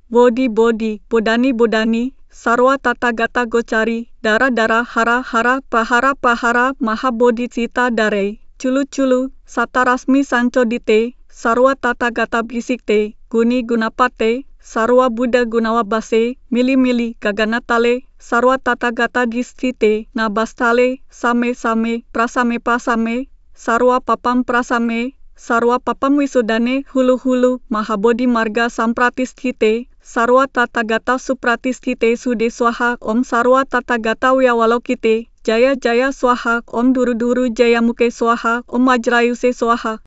Bodhi, bodani, sarwa tata gata gocari, dara, hara, pahara, mahabodhi cita darei, chulu, sata rasmi sanco dite, sarwa tata gata bisik te, guni gunapate, sarwa buddha gunawabase, mili, gaganatale, sarwa tata gata distite, nabastale, same, pasame, sarwa papam prasame, sarwa papam wisudane, hulu, mahabodhi marga sampratistite, sarwa tata gata supratistite sude swaha, om sarwa tata gata wyawalokite, jaya swaha, om duru jaya muke swaha, om ajrayuse swaha.